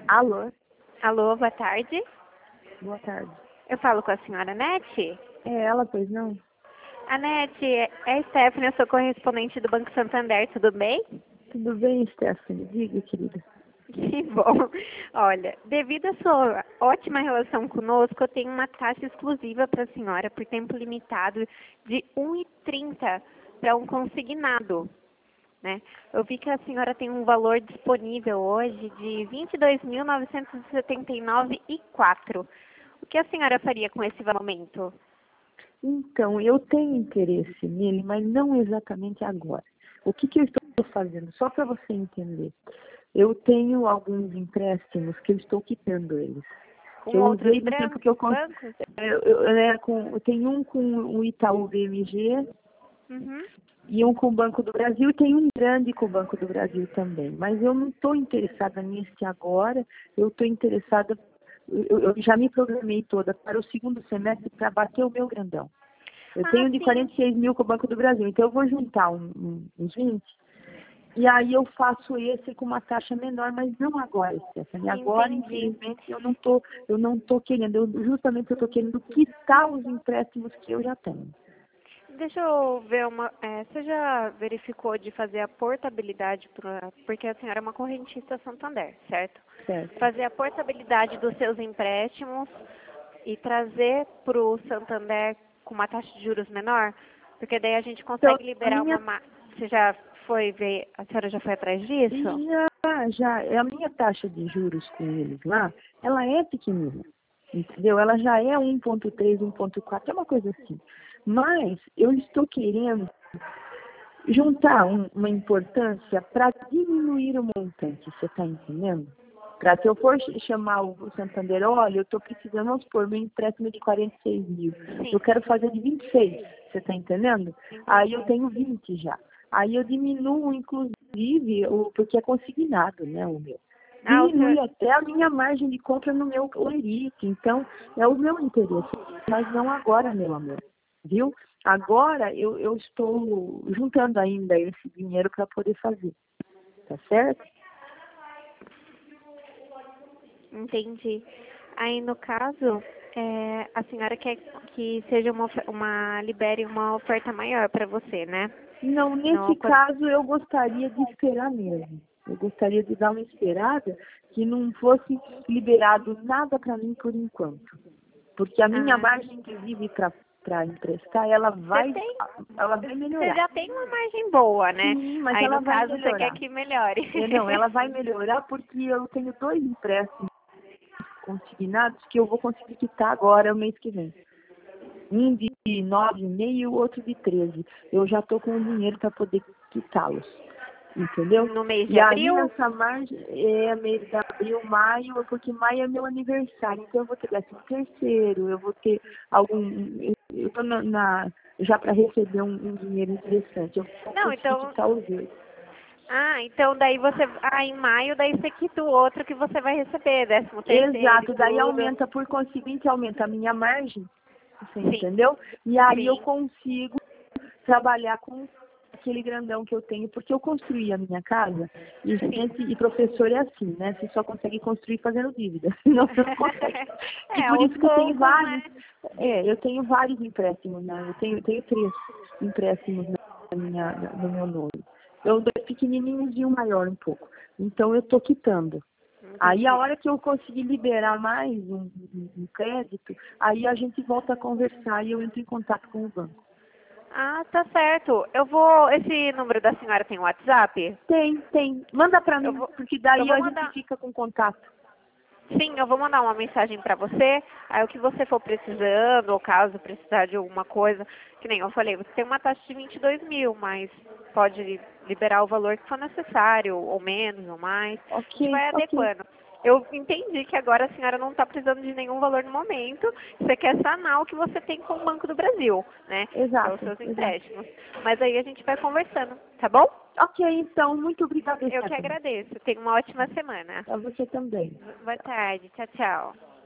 Alô? Alô, boa tarde. Boa tarde. Eu falo com a senhora Nete? É ela, pois não? A Nete, é a Stephanie, eu sou correspondente do Banco Santander, tudo bem? Tudo bem, Stephanie? Diga, querida. Que bom. Olha, devido à sua ótima relação conosco, eu tenho uma taxa exclusiva para a senhora por tempo limitado de 1,30 para um consignado, né? Eu vi que a senhora tem um valor disponível hoje de 22.979,04. O que a senhora faria com esse momento? Então, eu tenho interesse nele, mas não exatamente agora. O que eu estou fazendo? Só para você entender. Eu tenho alguns empréstimos que eu estou quitando eles. Com Que eu outros usei no tempo que eu... bancos? Eu tenho um com o Itaú BMG Uhum. e um com o Banco do Brasil, e tem um grande com o Banco do Brasil também. Mas eu não estou interessada nesse agora, eu estou interessada... Eu já me programei toda para o segundo semestre para bater o meu grandão. Eu Ah, tenho de sim. 46 mil com o Banco do Brasil, então eu vou juntar uns 20, e aí eu faço esse com uma taxa menor, mas não agora, Stephanie. Agora, Entendi. infelizmente, eu não tô querendo, justamente eu estou querendo quitar os empréstimos que eu já tenho. Deixa eu ver você já verificou de fazer a portabilidade, porque a senhora é uma correntista Santander, certo? Certo. Fazer a portabilidade dos seus empréstimos e trazer para o Santander com uma taxa de juros menor? Porque daí a gente Então, consegue liberar Você já foi ver, a senhora já foi atrás disso? a minha taxa de juros com eles lá, ela é pequenina, entendeu? Ela já é 1,3, 1,4, é uma coisa assim. Mas eu estou querendo juntar uma importância para diminuir o montante, você está entendendo? Para se eu for chamar o Santander, olha, eu estou precisando, vamos supor, meu empréstimo de 46 mil, eu Sim. quero fazer de 26, você está entendendo? Aí eu tenho 20 já. Aí eu diminuo, inclusive, porque é consignado, né, o meu. Ah, Diminui até a minha margem de compra no meu Olerite. Então, é o meu interesse, mas não agora, meu amor. Viu? Agora eu estou juntando ainda esse dinheiro para poder fazer. Tá certo? Entendi. Aí, no caso, a senhora quer que seja libere uma oferta maior para você, né? Não, nesse caso eu gostaria de esperar mesmo. Eu gostaria de dar uma esperada que não fosse liberado nada para mim por enquanto. Porque a minha margem, inclusive, para emprestar, ela vai melhorar. Você já tem uma margem boa, né? Sim, mas Aí, ela no vai caso, você quer melhorar. que melhore. Não, ela vai melhorar porque eu tenho 2 empréstimos consignados que eu vou conseguir quitar agora, o mês que vem. Um de 9,5 e o outro de 13. Eu já estou com o dinheiro para poder quitá-los. Entendeu? No mês de E aí, abril? nessa margem, é mês de abril, maio, porque maio é meu aniversário. Então, eu vou ter 13º, eu vou ter eu estou já para receber um dinheiro interessante. Eu vou Não, conseguir então... quitar os 2. Ah, então daí você... Ah, em maio, daí você quita o outro que você vai receber, 13º Exato, e daí tudo. aumenta, por conseguinte, aumenta a minha margem, você Sim, entendeu? E aí eu sim. consigo trabalhar com aquele grandão que eu tenho, porque eu construí a minha casa, e gente, e professor é assim, né? Você só consegue construir fazendo dívida, senão você não consegue. E por Aos isso que eu tenho poucos, vários, né? eu tenho vários empréstimos, né? Eu tenho 3 empréstimos no meu nome. Eu 2 pequenininhos e um maior um pouco. Então eu estou quitando. Aí a Entendi. hora que eu conseguir liberar mais um crédito, aí a gente volta a conversar e eu entro em contato com o banco. Ah, tá certo. Esse número da senhora tem WhatsApp? Tem. Manda pra Eu mim, vou, porque eu daí vou a gente mandar. fica com contato. Sim, eu vou mandar uma mensagem pra você. Aí o que você for precisando, ou caso precisar de alguma coisa, que nem eu falei, você tem uma taxa de 22 mil, mas pode liberar o valor que for necessário, ou menos, ou mais. A gente Ok. vai adequando. Eu entendi que agora a senhora não está precisando de nenhum valor no momento. Você quer sanar o que você tem com o Banco do Brasil, né? Que é os Exato. seus empréstimos. Mas aí a gente vai conversando, tá bom? Ok, então, muito obrigada, Eu que Stephanie. agradeço. Tenha uma ótima semana. A você também. Boa tarde. Tchau, tchau.